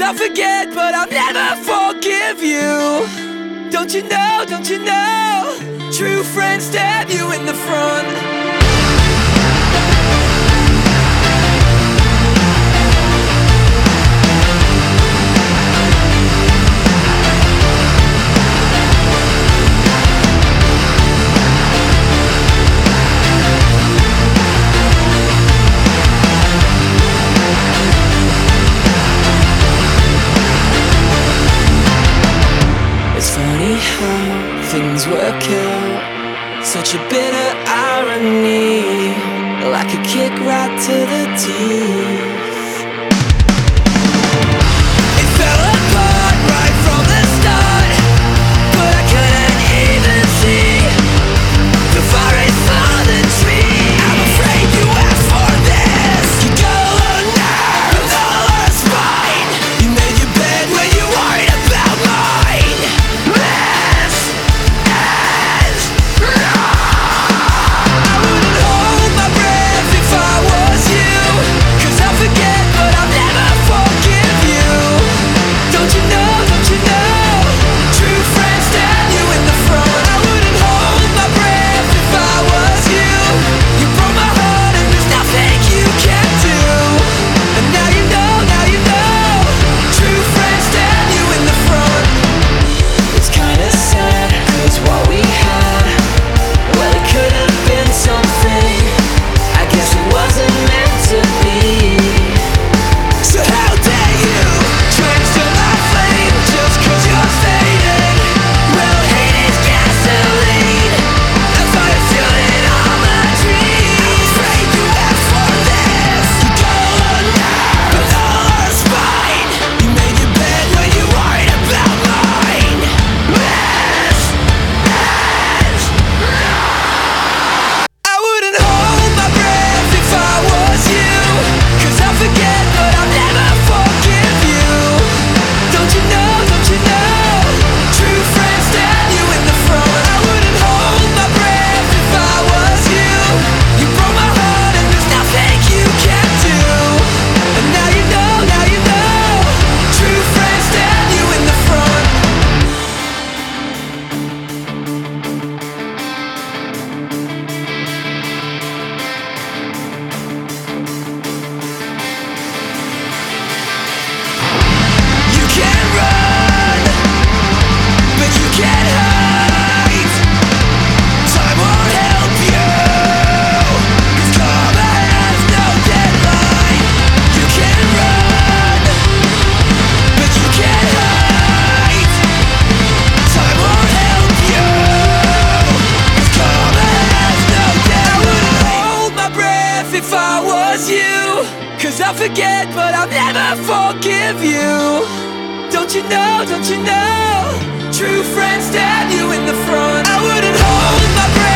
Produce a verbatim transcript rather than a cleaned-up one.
I'll forget, but I'll never forgive you. Don't you know, don't you know, true friends stab you in the front. Funny how things work out, such a bitter irony, like a kick right to the teeth. It fell apart right from the start, but I couldn't even see the forest for the tree. I'm afraid you asked for this. You go alone now, with all our spine. You made your bed when you worried about mine. Cause I'll forget, but I'll never forgive you. Don't you know, don't you know, true friends stab you in the front. I wouldn't hold my breath.